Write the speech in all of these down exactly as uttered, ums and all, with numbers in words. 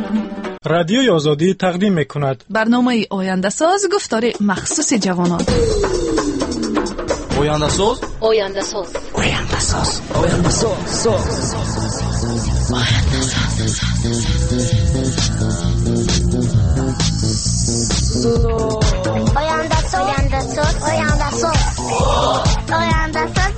رادیوی آزادی تقدیم می‌کند برنامه آینده ساز گفتار مخصوص جوانان. آینده ساز آینده ساز آینده ساز آینده ساز آینده ساز آینده ساز آینده ساز آینده ساز آینده ساز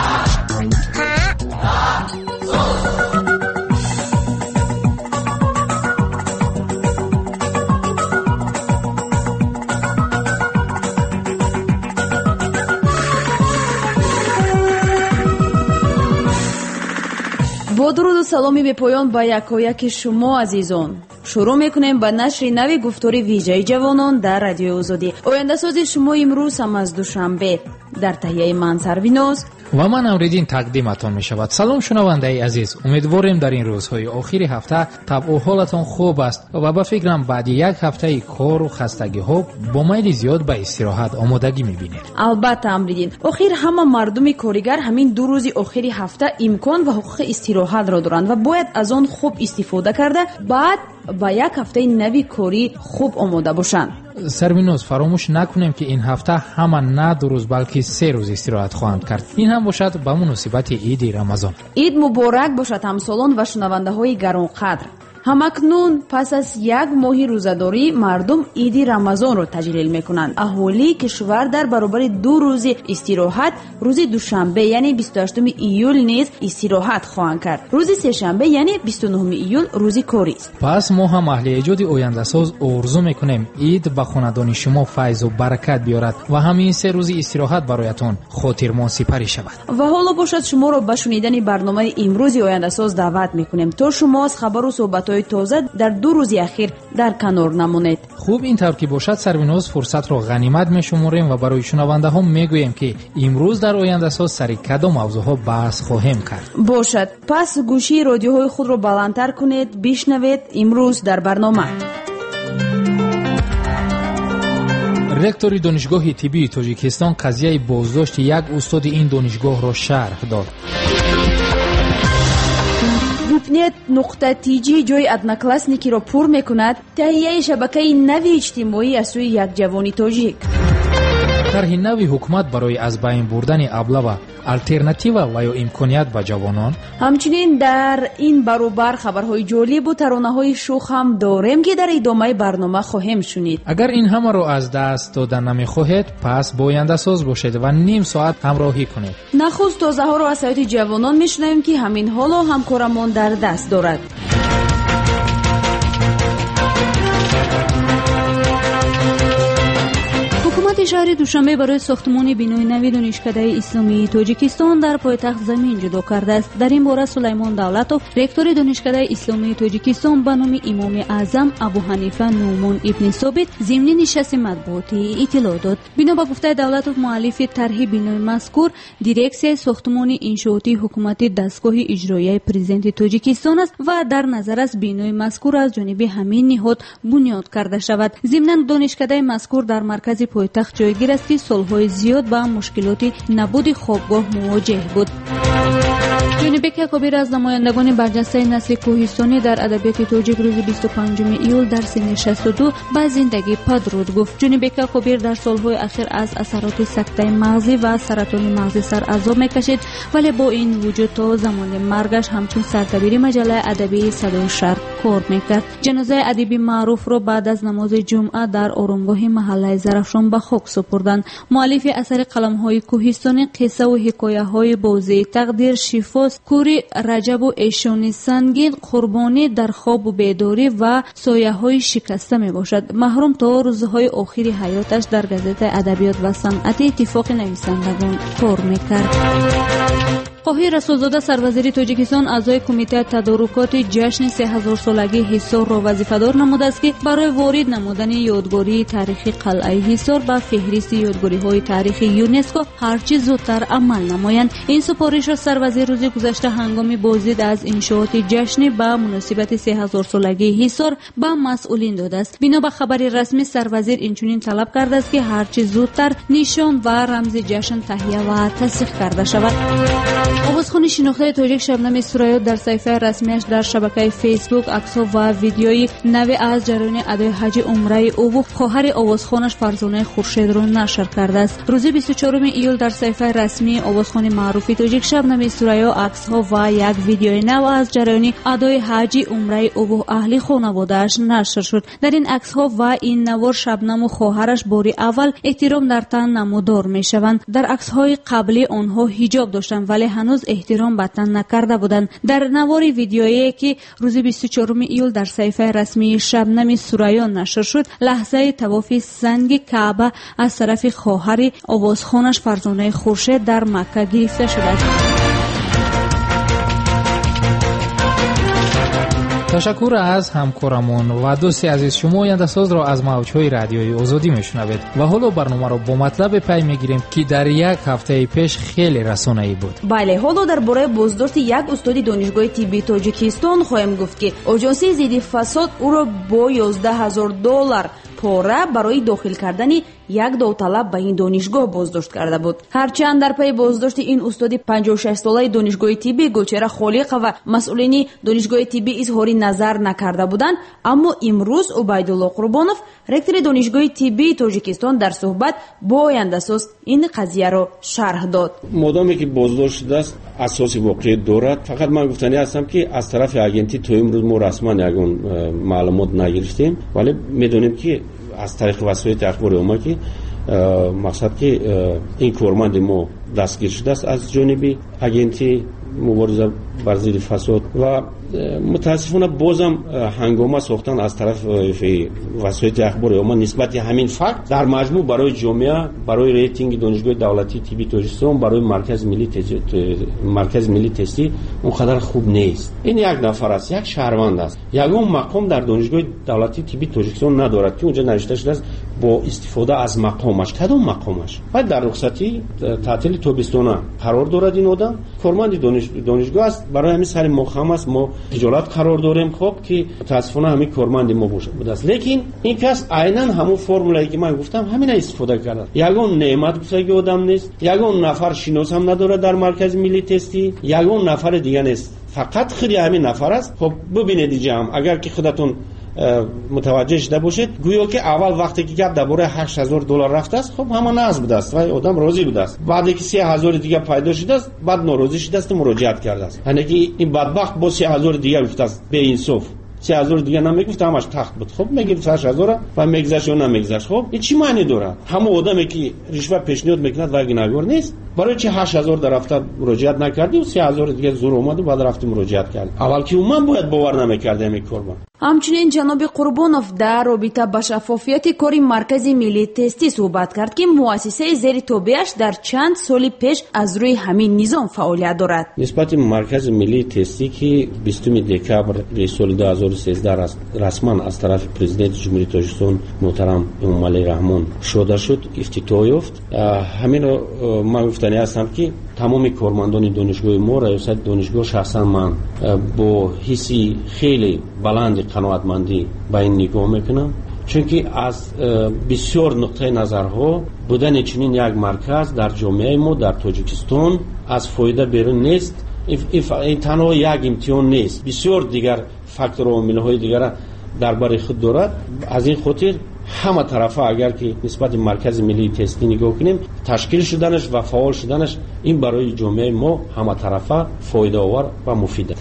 با درود و سلامی به پایان با یکایک شما عزیزان، شروع میکنیم با نشر نوی گفتاری ویژه جوانان در رادیو آزادی. آینده سازی شما امروز هم از دوشنبه در تهیه من سرویناز و من امریدین تقدیمتان می شود. سلام شنونده عزیز، امیدواریم در این روزهای آخری هفته طبع و حالتان خوب است و به فکرم بعد یک هفته کار و خستگی ها با میل زیاد به استراحت آمادگی می بینید. البته امریدین، آخر همه مردم کارگر همین دو روز آخری هفته امکان و حقوق استراحت را دارند و باید از آن خوب استفاده کرده بعد با یک هفته نوی کاری خوب آماده باشند. سروینوز فراموش نکنیم که این هفته همه نه دو روز بلکه سه روز استراحت خواهند کرد. این هم باشد به مناسبت عید رمضان. عید مبارک باشد همسالان و شنونده های گرانقدر. همکنون پس از یک ماه روزه‌داری مردم عید رمضان را تجلیل میکنند. اهالی کشور در برابر دو روز استراحت روز دوشنبه یعنی بیست و هشتم ایول نیز استراحت خواهند کرد. روز سه‌شنبه یعنی بیست و نهم ایول روز کاری است. پس ما هم اهل ایجاد آینده ساز آرزو میکنیم عید به خاندان شما فیض و برکت بیارد و همین سه روز استراحت برایتان خاطرمان سپری شود. و حالا باشد شما را به شنیدن برنامه امروز آینده ساز دعوت میکنیم تا شما از خبر و صحبت تازه در دو روز اخیر در کنار نمونید. خوب این طور که باشد سرویناز فرصت را غنیمت میشماریم و برای شنونده ها میگوییم که امروز در آینده ساز سر کدام موضوع ها بحث خواهیم کرد. باشد پس گوشی رادیوهای خود را بلندتر کنید، بشنوید امروز در برنامه. رکتور دانشگاه طبی تاجیکستان قضیه بازداشت یک استاد این دانشگاه را شرح داد. ویبنت نقطه تی جی جای ادناکلاسنیکی را پر میکند. تهیه شبکه نوی اجتماعی از سوی یک جوانی تاجیک. طرح نوی حکومت برای از بین بردن ابله و الترناتیو و یا امکانیت به جوانان. همچنین در این برابر خبرهای جالب و ترانه‌های شوخ هم داریم که در ادامه برنامه خواهیم شنید. اگر این همه را از دست دادن نمیخواهید پس با آینده ساز باشید و نیم ساعت همراهی کنید. نخست تازه ها را از سایت جوانان میشنویم که همین حالا همکارمان در دست دارد. شهر دوشنبه برای ساختمان بینای نوی دانشکده اسلامی تاجیکستان در پایتخت زمین جدا کرده است. در این باره سلیمان دولتوف رکتور دانشکده اسلامی تاجیکستان به نام امام اعظم ابو حنیفه نومان ابن ثابت ضمن نشست مطبوعاتی اطلاع داد. بنا به گفته دولتوف مؤلف طرح بینای مذکور دیرکسیای ساختمان انشاءاتی حکومتی دستگاه اجرایی پرزیدنت تاجیکستان است و در نظر است بینای مذکور از جانب همین نهاد بنیاد کرده شود. ضمن دانشکده مذکور در مرکز پایتخت جایگیر است که سالهای زیاد با مشکلات نبود خوابگاه مواجه بود. جانب کبیر از نمایندگان برجسته نسل کوهستانی در ادبیات تاجیک روز بیست و پنجم ایول در سن شصت و دو به زندگی پدرود گفت. جانب کبیر در سالهای اخیر از اثرات سکته مغزی و سرطان مغزی سر عذاب میکشید ولی با این وجود تا زمان مرگش همچون سردبیر مجله ادبی صدای شرق کار میکرد. جنازه ادیب معروف را بعد از نماز جمعه در آرامگاه محله زرافشان به خاک سپردند. مؤلف اثر قلم‌های کوهستانی قصه و حکایه‌های بازی تقدیر شفا کوری رجب و ایشانی سنگین قربانی در خواب و بیداری و سایه های شکسته می باشد. محروم تا روزهای آخری حیاتش در گازت ادبیات و صنعت اتفاق نویسندگان کار می کرد. قاهی رسولزاده سروزیر تاجیکستان اعضای کمیته تدارکات جشن سه هزار سالگی حصار را وظیفه‌دار نموده است که برای وارد نمودن یادگاری تاریخی قلعه حصار به فهرست یادگاری‌های تاریخی یونسکو هرچه زودتر عمل نمایند. این سپارش را سروزیر روز گذشته هنگام بازدید از انشاءات جشن به مناسبت سه هزار سالگی حصار به مسئولین داده است. بنا به خبر رسمی سروزیر اینچنین طلب کرده است که هرچه زودتر نشان و رمز جشن تهیه و تسریع کرده شود. آوازخوان شناخته تاجیک شبنم سورایو در صفحه رسمیش در شبکه فیسبوک عکس‌ها و ویدیوی نوی از جریان ادای حج عمره او و خواهر آوازخوانش فرزانه خورشید را نشر کرده است. روز بیست و چهارم ایول در صفحه رسمی آوازخوان معروف تاجیک شبنم سورایو عکس‌ها و یک ویدیوی نو از جریان ادای حج عمره او و اهل خانواده‌اش نشر شد. در این عکس‌ها و این نوار شبنم و خواهرش باری اول احترام در تن نمودار می‌شوند. در عکس‌های قبلی آنها حجاب داشتند ولی هنوز احترام به تن نکرده بودند. در نوار ویدیویی که روز بیست و چهارم ایول در صفحه رسمی شبنم سورایو نشر شد، لحظه طواف سنگ کعبه از طرف خواهر آوازخوانش فرزانه خورشید در مکه گرفته شده است. تشکر از همکارمون و دوستی عزیز. شما آینده ساز را از موجهای رادیوی آزادی میشنوید و حالا برنامه را با مطلب پی میگیریم که در یک هفته پیش خیلی رسانه‌ای بود. بله، حالا درباره بازداشت یک استاد دانشگاه طبی تاجیکستان خواهیم گفت که آژانس ضد فساد او را با یازده هزار دلار پاره برای داخل کردن یک داوطلب به این دانشگاه بازداشت کرده بود. هرچند در پی بازداشت این استاد پنجاه و شش ساله دانشگاه طبی گلچهره خالق و مسئولین دانشگاه طبی اظهار نظر نکرده بودند، اما امروز عبیدالله قربانов رکتور دانشگاه طبی تاجیکستان در صحبت با آینده ساز این قضیه را شرح داد. مادامی که بازداشت شده است اساس واقعی دارد، فقط من گفتنی هستم که از طرف اجنسی تو امروز ما رسما یگان معلومات نگرفتیم، ولی میدونیم که از طریق وسایل اخباری اومد که مقصد که این کارمند ما دستگیر شده است از جانب اجنسی مبارزه بر ضد فساد و متاسفانه بازم هنگامه ساختن از طرف وسایل اخباری اومد نسبت همین فکت در مجموع برای جامعه، برای ریتینگ دانشگاه دولتی طبی تاجیکستان، برای مرکز ملی تستی مرکز ملی تستی اونقدر خوب نیست. این یک نفر است، یک شهروند است، یگان مقام در دانشگاه دولتی طبی تاجیکستان ندارد که اونجا نوشته شده است با استفاده از مقامش. کدام مقامش؟ بعد در رخصتی تعطیل تابستانه قرار دارد این آدم، کارمند دانش دانشگاه است، برای همین سر مقام است ما خجالت قرار داریم خب که متاسفانه همین کارمند ما بوده است. لیکن این کس عیناً همون فرمولایی که من گفتم همین استفاده کرده. یگان نعمت بسیاری آدم نیست، یگان نفر شناس هم نداره در مرکز ملی تستی، یگان نفر دیگه نیست، فقط خیلی همین نفر است. خب ببینید دیگه هم اگر که خودتون متوجه شده باشید گویا که اول وقتی که گپ درباره هشت هزار دلار رفته است خب همون ناز بوده است و آدم راضی بوده است. بعد که سه هزار دیگه پیدا شده است بعد ناراضی شده است مراجعت کرده است. یعنی که این بدبخت با سه هزار دیگه گفته است به انصاف سه هزار دیگه نمیگفت همش تخت بود. خب میگه هشت هزار و میگذشت و نمیگذشت. خب این چی معنی داره؟ همون آدمی که رشوه پیشنهاد میکند و گناهکار نیست، برای چه هشت هزار در رفته مراجعت نکردی و سه هزار دیگه زور اومد و بعد رفتی مراجعت کرد؟ اول که من باید باور نمیکردم این کارو. همچنین جناب قربانов در رابطه با شفافیت کاری مرکز ملی تستی صحبت کرد که مؤسسه زیر تابعش در چند سال پیش از روی همین نظام فعالیت دارد. نسبت مرکز ملی تستی که بیستم دکبر سال دو هزار و سیزده رسما از طرف پرزیدنت جمهوری تاجیکستان محترم امامعلی رحمان شده شد، افتتاح یافت. همین رو من گفتنی هستم که تمام کارمندان دانشگاه ما، رئیس دانشگاه، شخصا من با حسی خیلی بلند قناعتمندی به این نگاه میکنم، چون که از بسیار نقطه نظرها بودن چنین یک مرکز در جامعه ما در تاجیکستان از فایده بیرون نیست. این تنها یک امتحان نیست، بسیار دیگر فاکتور و عامل‌های دیگر درباره خود دارد. از این خاطر همه طرفه اگر که نسبت مرکز ملی تستی نگاه کنیم، تشکیل شدنش و فعال شدنش این برای جامعه ما همه طرفه فایده آور و مفیده.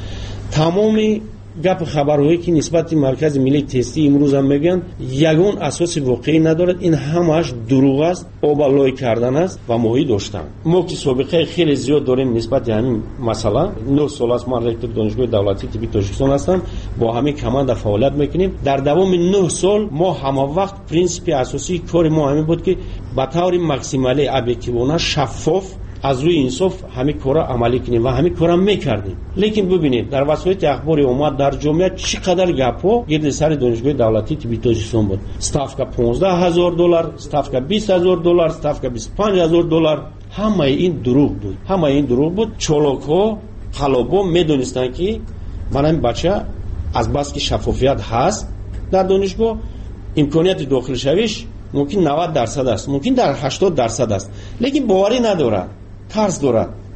تمامی گپ خبرهایی که نسبت مرکز ملی تستی امروز هم میگن یگان اساس واقعی ندارد، این همش دروغ است، آبالای کردن است و ماهی داشتن. ما که سابقه خیلی زیاد داریم نسبت همین مسئله. نه سال است من رکتور دانشگاه دولتی طبی تاجیکستان هستم، با همین کماند فعالیت میکنیم. در دوام نه سال ما همه وقت پرینسیپ اساسی کار ما همین بود که به طور ماکسیمالی ابجکتیوانه شفاف از روی انصاف همین کارا عملی کنیم و همین کارا میکردیم. لیکن ببینید در وسایل اخباری اومد در جامعه چقدر گپا گرد سر دانشگاه دولتی طبی تاجیکستان بود. استافکا پانزده هزار دلار، استافکا بیست هزار دلار، استافکا بیست و پنج هزار دلار. همه این دروغ بود، همه این دروغ بود. چالاک‌ها، خلابا میدونستن که من این بچه از بس که شفافیت هست در دانشگاه، امکانیت داخل شویش ممکن نود درصد است، ممکن در هشتاد درصد است، لیکن باوری نداره، ترس دارد.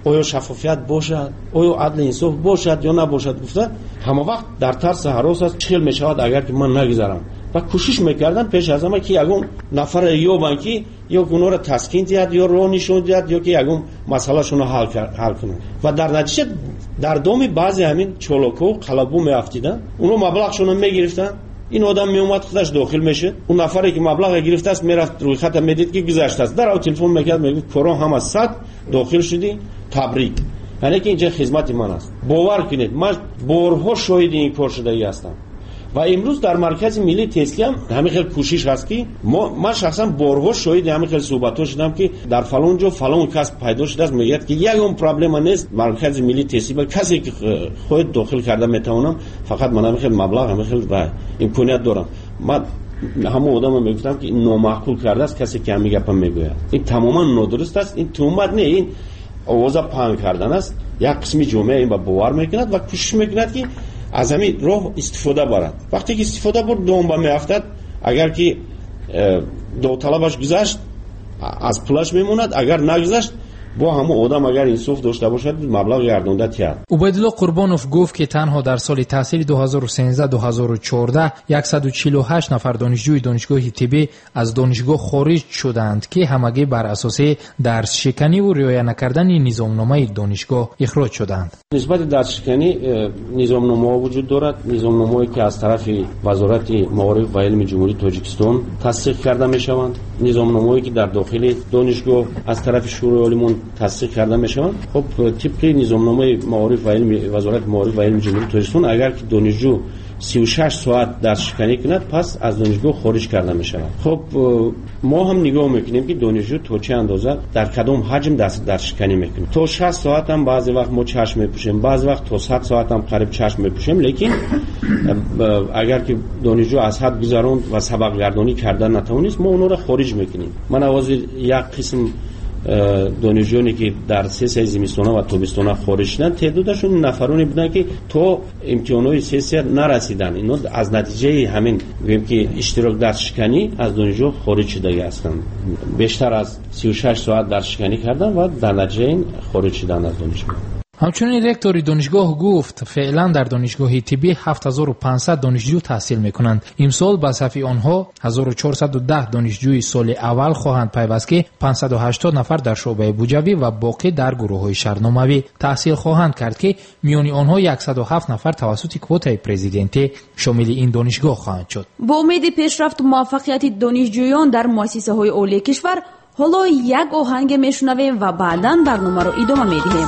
آیا شفافیت باشد، آیا عدل انصاف باشد یا نباشد گفته همه وقت در ترس هراس است چیل می شود اگر که من نگذارم و کوشش میکردن پیش از همه که یگون نفر یا بانکی یا اونها را تسکین دهد یا راه نشون دهد یا که یگون مسئله شون حل حل کنند و در نتیجه در دام بعضی همین چالاکا و قلبو میافتیدن اونها مبلغشون میگرفتن. این آدم می اومد خودش داخل میشه، اون نفری که مبلغ گرفته است میرفت روی خط میدید که گذشته است، در او تلفن میکرد میگفت کورا هم از صد داخل شدی تبریک، یعنی که اینجا خدمت من است. باور کنید من بارها شاهد این کار شده هستم و امروز در مرکز ملی تحصیلی هم همین خیلی کوشش هست که ما من شخصا بارها شاهد همین خیلی صحبت‌ها شدم که در فلان جا فلان کس پیدا شده است، میگه که یک اون پرابلم نیست مرکز ملی تحصیلی کسی که خود داخل کرده میتونم، فقط من همین خیلی مبلغ همین خیلی امکانیت دارم. من همه آدم میگفتم که این نامعقول کرده است کسی که همین گپا میگوید، این تماما نادرست است، این تهمت نه، این آواز پهن کردن است. یک قسمی جامعه این با باور میکند و کوشش میکند که از همین راه استفاده برد. وقتی که استفاده برد دوم با میافتد، اگر که داوطلبش گذشت از پولش میموند، اگر نگذشت با همون آدم اگر انصاف داشته باشد مبلغ گردونده تیاد. عبیدالله قربانوف گفت که تنها در سال تحصیلی دو هزار و سیزده دو هزار و چهارده صد و چهل و هشت نفر دانشجوی دانشگاه طبی از دانشگاه خارج شدند که همگی بر اساس درس شکنی و رعایت نکردن نظامنامه دانشگاه اخراج شدند. نسبت درس شکنی نظامنامه وجود دارد، نظامنامه‌ای که از طرف وزارت معارف و علم جمهوری تاجیکستان تصدیق کرده میشوند، نظامنامه‌ای که در داخل دانشگاه از طرف شورای عالمان تصدیق کرده میشوند. خب طبق نظامنامه معارف و علم وزارت معارف و علم جمهوری تاجیکستان اگر که دانشجو سی و شش ساعت درس شکنی کند پس از دانشگاه خارج کرده میشود. خب ما هم نگاه میکنیم که دانشجو تا چه اندازه در کدام حجم درس درس شکنی میکنه. تا شش ساعت هم بعضی وقت ما چشم میپوشیم، بعضی وقت تا صد ساعت هم قریب چشم میپوشیم، لیکن اگر که دانشجو از حد گذراند و سبق گردانی کردن نتوانست ما اونها را خارج میکنیم. من آواز یک قسم دانشجویانی که در سه سه زمستانه و تابستانه خارج شدن تعدادشون نفرانی بودن که تا امتحانات سه سه نرسیدن، اینا از نتیجه همین میگیم که اشتراک در شکنی از دانشجو خارج شده هستند. بیشتر از سی و شش ساعت درس شکنی کردن و در نتیجه این خارج شدن از دانشگاه. همچنین رکتور دانشگاه گفت فعلا در دانشگاه طبی هفت هزار و پانصد دانشجو تحصیل میکنند. امسال به صف آنها هزار و چهارصد و ده دانشجوی سال اول خواهند پیوست که پانصد و هشتاد نفر در شعبه بوجوی و باقی در گروه‌های شهرناموی تحصیل خواهند کرد که میان آنها صد و هفت نفر توسط کوتای پرزیدنتی شامل این دانشگاه خواهند شد. با امید پیشرفت و موفقیت دانشجویان در مؤسسه‌های عالی کشور حالا یک آهنگ میشنویم و بعداً برنامه رو ادامه میدیم.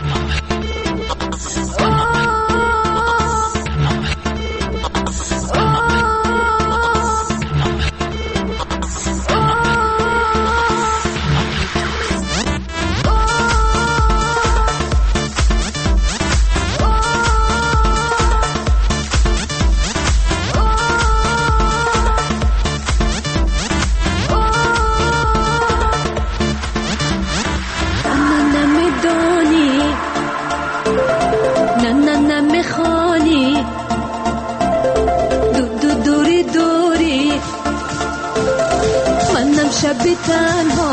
شب تنها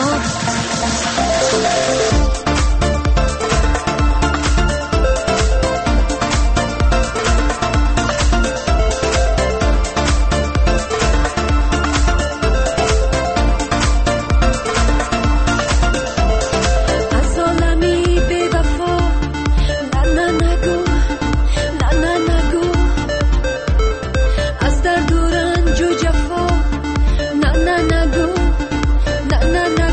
na na na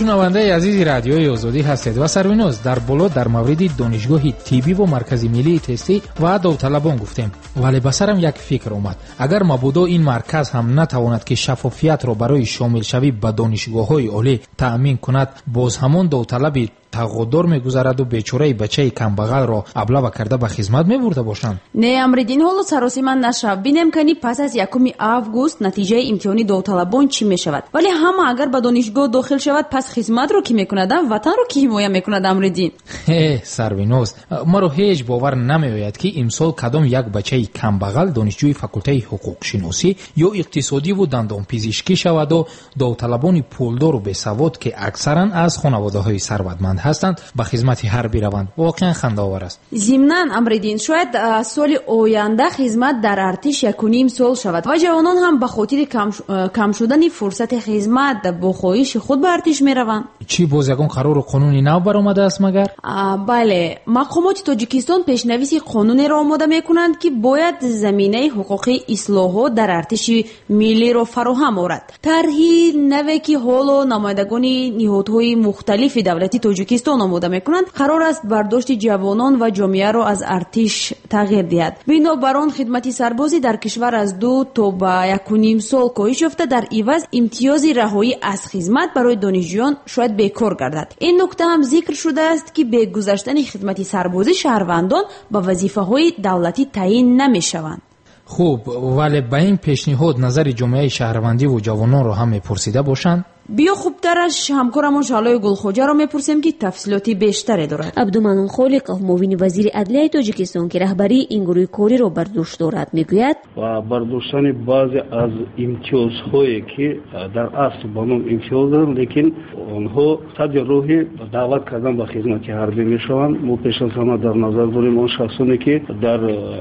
шунавандаи азизи радиои озодӣ ҳастед ва сарвиноз дар боло дар мавриди донишгоҳи тиббӣ ва маркази миллии тестӣ ва довталабон гуфтем, вале ба сарам як фикр омад. агар мабодо ин марказ ҳам натавонад ки шаффофиятро барои шомилшавӣ ба донишгоҳҳои олӣ таъмин кунад, боз ҳамон довталаби тағодор мегузараду бечораи бачаи камбағалро аблава карда ба хизмат мебурда бошанд. Не амридин ҳоло саросима нашав. Бинем кани пас аз якуми август натиҷаи имтиҳони довталабон чӣ мешавад. Вале ҳама агар ба донишгоҳ дохил шавад, пас хизматро ки мекунад, ватанро ки ҳимоя мекунад амридин. Э, сарвиноз, маро ҳеҷ бовар намеояд ки имсол кадом як бачаи камбағал донишҷӯи факултаи ҳуқуқшиносӣ ё иқтисодиву дандонпизишкӣ шаваду довталабони пулдору бесавод ки аксаран аз хонаводаҳои сарватманд ҳастанд ба хизмати ҳарбӣ раванд. Воқеан хандаовар аст. Зимнан амридин шояд соли оянда хизмат дар артиш якуним сол шавад ва ҷавонон ҳам ба хотири кам шудани фурсати хизмат бо хоҳиши худ ба артиш мераванд. Чӣ боз ягон қарору қонуни нав баромадааст магар? Бале, мақомоти Тоҷикистон пешнависи қонунеро омода мекунанд ки бояд заминаи ҳуқуқи ислоҳот дар артиши миллиро фароҳам орад. тарҳи наве ки ҳоло намояндагони ниҳодҳои мухталифи давлати Тоҷикистон омода мекунанд, қарор аст бардошти ҷавонон ва ҷомеаро аз артиш тағйир диҳад. Бинобар он хидмати сарбозӣ дар кишвар аз ду то ба якуним сол коҳиш ёфта, дар иваз имтиёзи раҳоӣ аз хизмат барои донишҷӯён шояд бекор гардад. ин нукта ҳам зикр шудааст ки бе гузаштани хидмати сарбозӣ шаҳрвандон ба вазифаҳои давлатӣ таъин намешаванд. хуб, вале ба ин пешниҳод назари ҷомеаи шаҳрвандиву ҷавононро ҳам мепурсида бошанд? биё хубтараш ҳамкорамон Шалои Гулхоҷаро мепурсем ки тафсилоти бештаре дорад. Абдуманон Холиқов, муовини вазири адлияи Тоҷикистон ки раҳбарии ин гурӯҳи кориро бар дӯш дорад, мегӯяд: ва бардоштани баъзе аз имтиёзҳое ки дар асл ба ном имтиёз доранд, лекин онҳо садди роҳи даъват кардан ба хизмати ҳарбӣ мешаванд. мо пеш аз ҳама дар назар дорем он шахсоне ки дар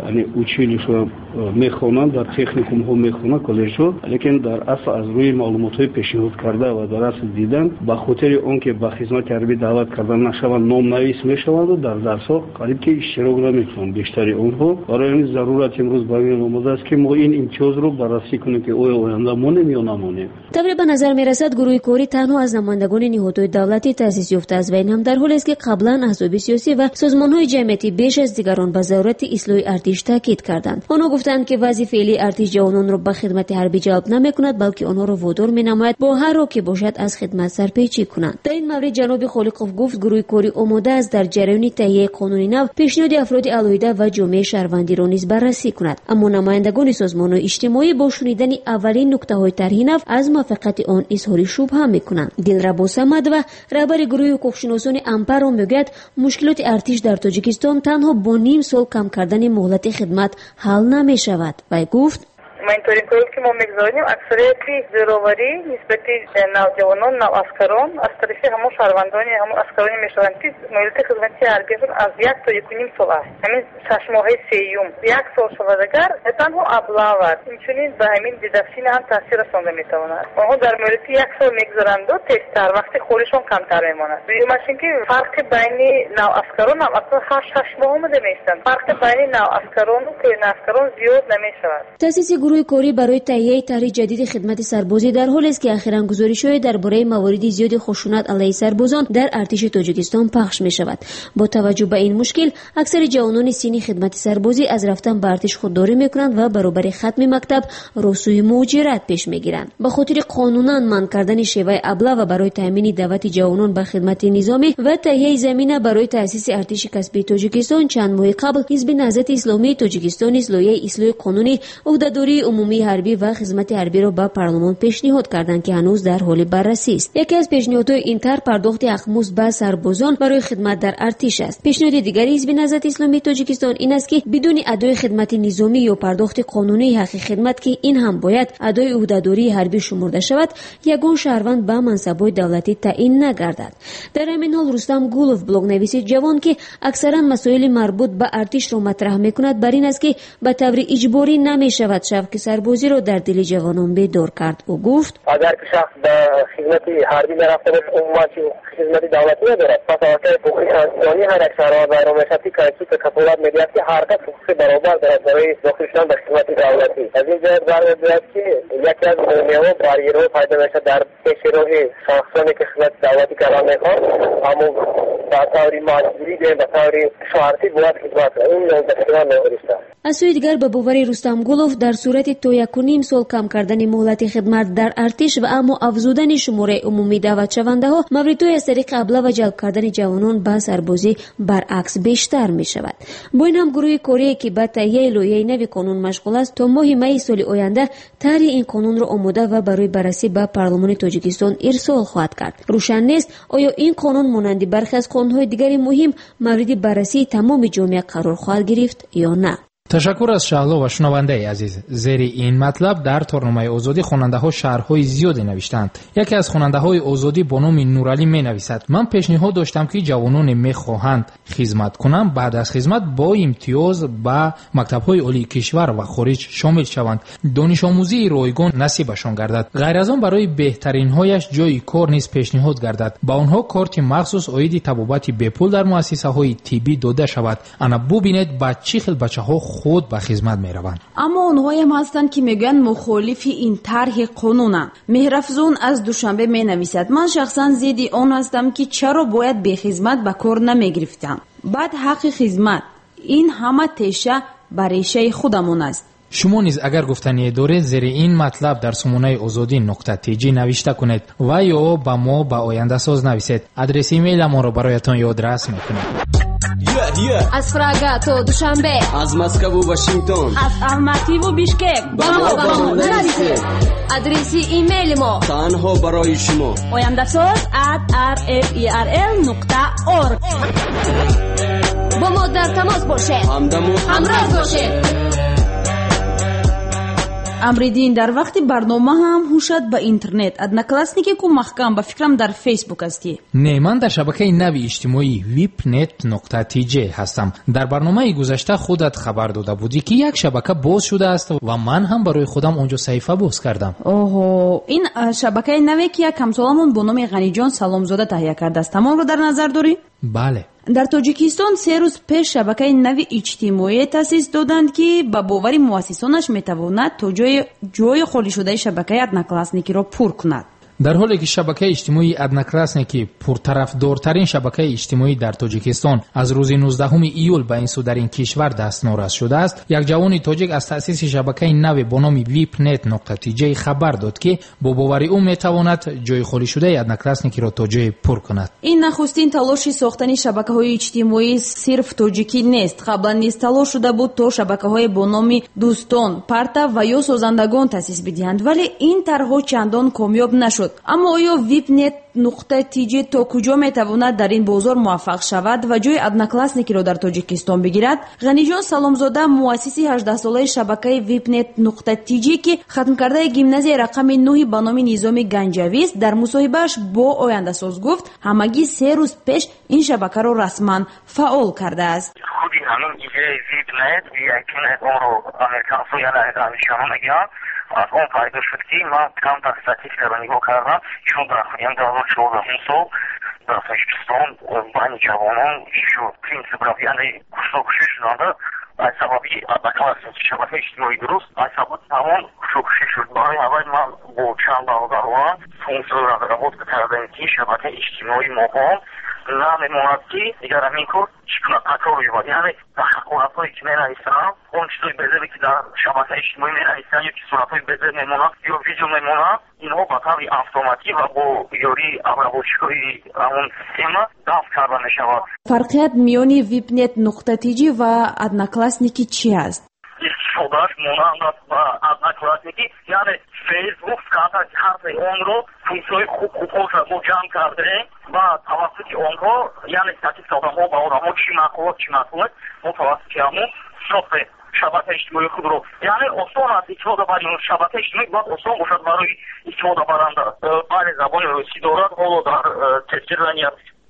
училишо мехонанд, дар техникумҳо мехонанд, коллеҷҳо, лекин дар асл аз рӯи маълумотҳои пешниҳод карда ва дар асл дидан ба хотири он ки ба хизмати ҳарбӣ даъват карда нашаванд, номнавис мешаванду дар дарсҳо қариб ки иштирок намекунанд бештари онҳо. барои ҳамин зарурат имрӯз ба миён омада аст ки мо ин имтиёзро баррасӣ кунем ки оё оянда монем ё намонем. тавре ба назар мерасад гурӯҳи кори танҳо аз намояндагони ниҳодҳои давлатӣ таъсис ёфта аст ва ин ҳам дар ҳоле аст ки қаблан аҳзоби сиёсӣ ва созмонҳои ҷамъиятӣ беш аз дигарон ба зарурати ислоҳи артиш таъкид карданд. онҳо гуфтанд ки вазъи феълии артиш ҷавононро ба хидмати ҳарбӣ ҷалб намекунад, балки онҳоро водор менамояд бо ҳар роҳ ки бошад аз хидмат сарпечӣ кунанд. дар ин маврид ҷаноби Холиқов гуфт гурӯҳи кори омода аст дар ҷараёни таҳияи қонуни нав пешниҳоди афроди алоҳида ва ҷомеаи шаҳрвандиро низ баррасӣ кунад. аммо намояндагони созмонҳои иҷтимоӣ бо шунидани аввалин нуктаҳои тарҳи нав аз муваффақияти он изҳори шубҳа мекунанд. Дилрабо Самадова, раҳбари гурӯҳи ҳуқуқшиносони Ампаро, мегӯяд мушкилоти артиш дар Тоҷикистон танҳо бо ним сол кам кардани муҳлати хидмат ҳал намешавад. вай гуфт: мониторинг ки мо мегзорем аксарияти зӯроварӣ нисбати навҷавонон, наваскарон аз тарафи ҳамон шаҳрвандони ҳамон аскароне мешаванд ки муҳлати хизмати ҳарбияшон аз як то якуним сол аст. ҳамин шашмоҳаи сеюм як сол шавад агар танҳо аблавад инчунин ба ҳамин дидаксини ҳам таъсир расонда метавонад. онҳо дар муҳлати як сол мегзаранду тезтар вақти холишон камтар мемонад. дуюмаш ин ки фарқи байни наваскарон наваскарон ҳашт ҳашт моҳ омада меистанд. фарқи байни наваскарону пенаваскарон зиёд намешавад. таъсиси гурӯҳи кори барои таҳияи тарҳи ҷадиди хидмати сарбозӣ дар ҳоле аст ки ахиран гузоришҳое дар бораи мавориди зиёди хушунат алайҳи сарбозон дар артиши Тоҷикистон пахш мешавад. бо таваҷҷӯҳ ба ин мушкил аксари ҷавонони синни хидмати сарбозӣ аз рафтан ба артиш худдорӣ мекунанд ва баробари хатми мактаб росӯи муҳоҷират пеш мегиранд. ба хотири қонунан манъ кардани шеваи аблава барои таъмини даъвати ҷавонон ба хидмати низомӣ ва таҳияи замина барои таъсиси артиши касбии Тоҷикистон чанд моҳи қабл ҳизби наҳзати исломии Тоҷикистон низ лоиҳаи ислоҳи қонунӣ уҳдадории умумии ҳарбӣ ва хизмати ҳарбиро ба парлумон пешниҳод карданд ки ҳанӯз дар ҳоли баррасӣ аст. яке аз пешниҳодҳои ин тар пардохти ахмузд ба сарбозон барои хидмат дар артиш аст. пешниҳоди дигари ҳизби наҳзати исломии Тоҷикистон ин аст ки бидуни адои хидмати низомӣ ё пардохти қонунии ҳаққи хидмат ки ин ҳам бояд адои уҳдадории ҳарбӣ шумурда шавад, ягон шаҳрванд ба мансабҳои давлатӣ таъин нагардад. дар ҳамин ҳол Рустам Гулов, блогнависи ҷавон ки аксаран масоили марбут ба артишро матраҳ мекунад, бар ин аст ки ба таври иҷборӣ намешавад шавқ شوق سربازی را در دل جوانان بیدار کرد. او گفت اگر که شخص به خدمت حربی نرفته باشه عموما خدمت دولتی ندارد، پس واقعا حقوق انسانی هر یک شهروند برنامه‌شتی که کفالت می‌دهد که هر کس حقوق برابر دارد برای داخل شدن به خدمت دولتی. از این جهت برمی‌آید که یکی از مهم‌ها بریرها پیدا میشه در پیش روی شخصانی که خدمت دولتی کردن می‌خواد، اما به طور مجبوری به طور شرطی باید خدمت کنند. این نوبت‌گیران نوشته. از سوی دیگر به باور رستم گلوف در صورت تا یک و نیم سال کم کردن مهلت خدمت در ارتش و اما افزودن شماره عمومی دعوت شونده ها، موردهای از طریق ابله و جلب کردن جوانان به سربازی برعکس بیشتر می شود. با این هم گروه کاری که به تهیه لایحه نوی قانون مشغول است تا ماه می سال آینده طرح این قانون را آماده و برای بررسی به پارلمان تاجیکستان ارسال خواهد کرد. روشن نیست آیا این قانون مانند برخی از قانون‌های دیگر مهم مورد بررسی تمام جامعه قرار خواهد گرفت یا نه. تشکر از شهلا و شنونده عزیز. زیر این مطلب در تورنمای آزادی خواننده ها شرح‌های زیادی نوشتند. یکی از خواننده های آزادی با نام نورعلی می نویسد: من پیشنهاد داشتم که جوانان می خواهند خدمت کنند بعد از خدمت با امتیاز به مکتب های عالی کشور و خارج شامل شوند، دانش آموزی رایگان نصیبشان گردد. غیر از آن برای بهترین هایش جای کار نیز پیشنهاد گردد، با آنها کارت مخصوص عاید طبابت بپول در مؤسسه های طبی داده شود. انا ببینید با چه خیل بچه‌ها خود به خدمت می روند. اما اونهایی هم هستند که میگن مخالف این طرح قانونن. مهرافزون از دوشنبه می نویسد: من شخصا ضد آن هستم که چرا باید به خدمت به کار نمی گرفتم. بعد حق خدمت، این همه تیشه بریشه خودمون است. شما نیز اگر گفتنی دارید زیر این مطلب در سمونه آزادی نقطه تی جی نوشته کنید و یا با ما به آینده ساز نویسید. آدرس ایمیل ما را برایتان یادداشت میکنیم. از فراگا تا دوشنبه، از مسکو و واشنگتن، از الماتی و بیشکک با ما با ما نویسید. آدرس ایمیل ما تنها برای شما آینده ساز ات آر اف ای آر ال نقطه اورگ. با ما در تماس باشید، همراه باشید. امریدین در وقت برنامه هم هوشت به اینترنت ادناکلاسنیکی که محکم به فکرم در فیسبوک استی. نه، من در شبکه نوی اجتماعی ویپ نت نقطه تی جی هستم. در برنامه گذشته خودت خبر داده بودی که یک شبکه باز شده است و من هم برای خودم اونجا صفحه باز کردم. اوه، این شبکه نوی که یک همسالمون با نام غنی جان سلامزاده تهیه کرده است، تمام رو در نظر داری؟ بله. در تاجیکستان سه روز پیش شبکه نوی اجتماعی تأسیس دادند که با باور مؤسسانش میتواند تا جای جای خالی شده شبکه ادناکلاسنیکی را پر کند. در حالی که شبکه اجتماعی ادناکلاسنیکی پرطرفدارترین شبکه اجتماعی در تاجیکستان از روز نوزدهم ایول به این سو در این کشور دستنوراست شده است، یک جوان تاجیک از تأسیس شبکه نو با نام ویپ نت نقطه تی جی خبر داد که با باور او میتواند جای خالی شده ادناکلاسنیکی را تا جای پر کند. این نخستین تلاش ساختن شبکه‌های اجتماعی صرف تاجیکی نیست. قبلا نیز تلاش شده بود تا شبکه‌های با نام دوستان، پرتا و یا سازندگان تأسیس بدهند، ولی این طرح‌ها چندان کامیاب نشد. اما آیا ویپ نت نقطه تی جی تا کجا میتواند در این بازار موفق شود و جای ادناکلاسنیکی را در تاجیکستان بگیرد؟ غنی جان سلامزاده، مؤسس هجده ساله شبکه ویپ نت نقطه تی جی که ختم کرده گیمنازی رقم نه به نام نظام گنجوی است، در مصاحبهش با آینده ساز گفت همگی سه روز پیش این شبکه را رسما فعال کرده است. خودی همین ایده ویپ نت یکن اون رو امریکا فویانه دانشجویان میگن از اون پیدا شد که من کم در استاتیستیکا رو نگاه کردم، چون در امتحان چهاردهم سال در تاجیکستان بین جوانان شو پرینسیپ را یعنی کشتارکشی شدنده از سببی ادناکلاسنیکی شبکه اجتماعی درست از سبب تمام کشتارکشی شد. برای اول من با چند برادران فونکسیون را رابط کردم که شبکه اجتماعی مقام نمیماند که دیگر همین کار چیکار قطار بیاد، یعنی صورت‌هایی که می‌نویسن اون چیزی بذاری که در شبکه اجتماعی می‌نویسن یا که صورت‌های بذاری میمونن یا ویدیو میمونن، اینها با طور اتوماتیک و با یاری ابروچکاری اون سیستم دفع کرده می‌شود. فرقیت میان ویپ نت نقطه تی جی و ادناکلاسنیکی چی است؟ استفادهش مانند است با ادناکلاسنیکی، یعنی فیسبوک فقط حرف اون رو فونکسیون‌های خوب خوب رو جمع کرده و توسط آنها یعنی استاتیستیک آدم‌ها با آدم‌ها چی مطلوب چی مطلوب متوسط همون ساخت شبکه اجتماعی خود رو، یعنی آسان است استفاده برای اون شبکه اجتماعی باید آسان باشد برای استفاده برنده. برای زبان روسی دارد حالا در تسجیل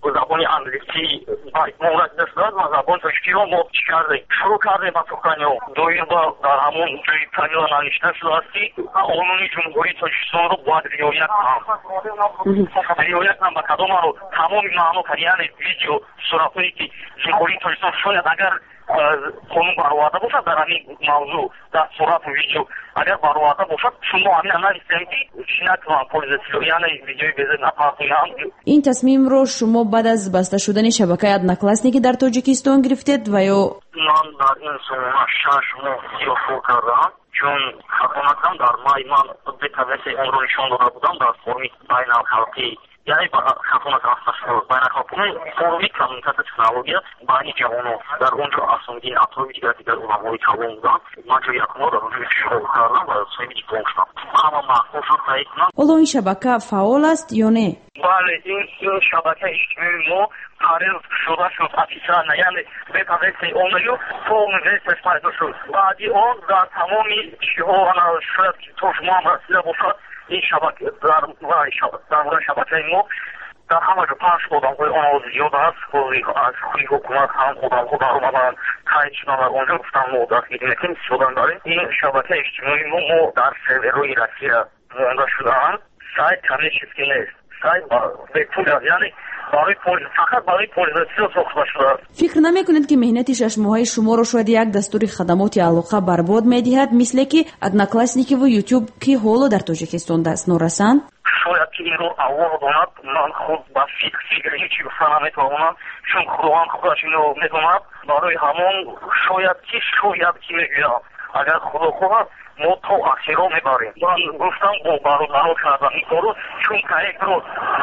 забони англиски мурад дастад ва забон тоҷикиро мо чӣ кардем шурӯъ кардем ба сухани доим ба дар ҳамон ҷои правила навишта шудааст ки қонуни ҷумҳурии тоҷикистонро бояд риоят кунам риоят кунам ба кадомаро тамоми маъно кар яъне видео суратҳое ки ҷумҳурии тоҷикистон шояд агар қонун бароварда бошад дар ҳамин мавзӯъ дар сурат видео агар бароварда бошад шумо ҳамин анализем ки чӣ накунам полизатсиё яъне видеои безе напартоям. ин тасмимро шумо баъд аз баста шудани шабакаи одноклассники дар тоҷикистон гирифтед ва ё ман дар ин сомона шаш моҳ зиёфор кардам чун ҳақонатан дар май ман бетавеси онро нишон дода будам дар форуми байналхалқӣ яъне хатонат асташро байналхалқӣ форуми коммуникация технология байни ҷавонон дар онҷо асомидин атроби дигар дигар уламои калон будам ман ҷои якумо дар онҷо интишор кардам ва соҳиби диплом шудам ҳама маҳсулшон таҳия кунам. ҳоло ин шабака фаъол аст ё не? бале ин ин шабакаи иҷтимоии мо тарез шуда шуд официально яъне бетавеси онаю полный версияш пайдо шуд баъди он дар тамоми чиҳо ана шояд ки то шумо ҳам расида бошад ин шабака дар бораи шабакаи мо дар ҳама ҷо пахш одамҳои он зиёд аст аз худи ҳукумат ҳам одамҳо даромаданд қайд шудан дар онҷо гуфтан мо дар хидматим истодан дорем ин шабакаи иҷтимоии мо мо дар серверҳои россия монда шудаанд сайт коммерческий нест сайт бепул аст яъне фақат барои полизатсиё сохта шудааст. фикр намекунед ки меҳнати шашмоҳаи шуморо шояд як дастури хадамоти алоқа барбод медиҳад мисле ки одноклассникиву ютуб ки ҳоло дар тоҷикистон даст норасанд? шояд ки инро аллоҳ донад ман худ ба фикр ҳечи гуфта наметавонам чун худованд худаш инро медонад барои ҳамон шояд ки шояд ки мегӯям агар худо хоҳад мо то ахиро мебарем. Ман гуфтам бо бародаро кардам ин кору чун каекро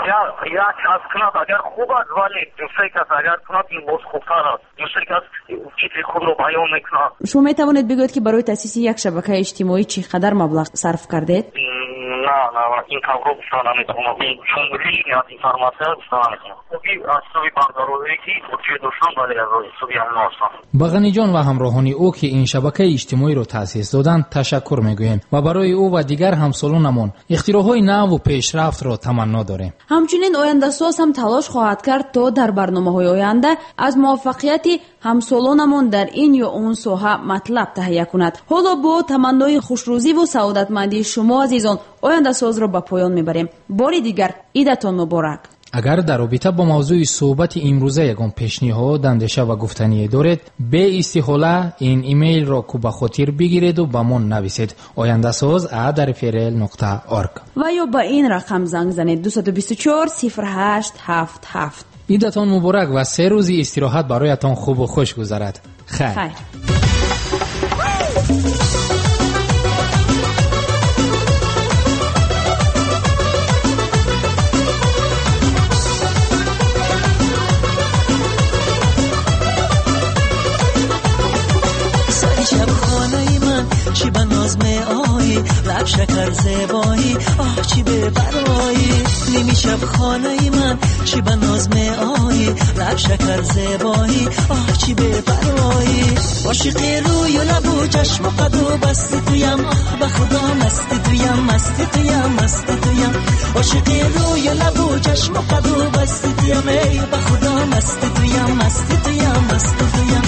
як кас кунад агар хуб аст вале дусе кас агар кунад ин боз хубтар аст дусе кас фикри худро баён мекунад. шумо метавонед бигӯед ки барои таъсиси як шабакаи иҷтимоӣ чӣ қадар маблағ сарф кардед? на на ин тавро гуфта наметавонам чун лишняя информация гуфта наметавонам хуби аз ҳисоби бародарое ки ҷо доштам вале аз ҳисоби ҳамно ҳастам. ба ғаниҷон ва ҳамроҳони ӯ ки ин шабакаи иҷтимоиро таъсис доданд ташаккур мегӯем ва барои ӯ ва дигар ҳамсолонамон ихтироъҳои наву пешрафтро таманно дорем. ҳамчунин ояндасоз ҳам талош хоҳад кард то дар барномаҳои оянда аз муваффақияти ҳамсолонамон дар ин ё он соҳа матлаб таҳия кунад. ҳоло бо таманнои хушрӯзиву саодатмандии шумо азизон ояндасозро ба поён мебарем. бори дигар идатон муборак. агар дар робита бо мавзӯи суҳбати имрӯза ягон пешниҳод андеша ва гуфтание доред беистиҳола ин имейлро ку ба хотир бигиреду ба мон нависед ояндасоз а дар эф эр эл нуқта орг ва ё ба ин рақам занг занед ду ду чор сифр ҳашт ҳафт ҳафт. идатон муборак ва се рӯзи истироҳат бароятон хубу хуш гузарад. хайр, хайр. چی به ناز می آیی لب شکر زیبایی آه چی به برایی نیمی شب خانه من چی به ناز می آیی لب شکر زیبایی آه چی به برایی عاشقی روی و لب و چشم و قد و بستی تویم آه به خدا مستی تویم مستی تویم مستی تویم عاشقی روی و لب و چشم و قد و بستی تویم ای به خدا مستی تویم مستی تویم مستی تویم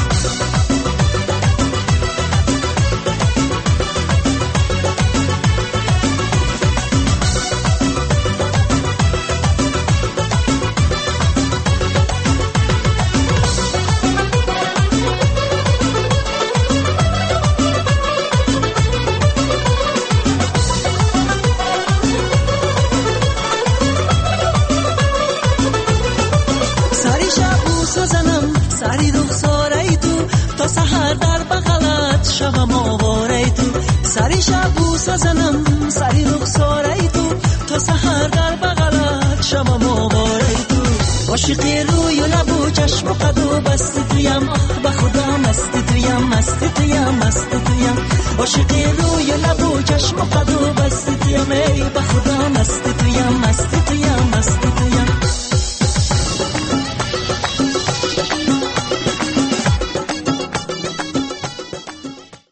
سری رخساره تو تا سحر در بغلت شوم آواره تو سری شب بوسه زنم سری رخساره تو تا سحر در بغلت شوم آواره تو عاشقی روی و لب و چشم و قد و بستی تویم آه به خدا مستی تویم مستی تویم مستی تویم عاشقی روی و لب و چشم و قد و بستی تویم ای به خدا مستی تویم مستی تویم مستی تویم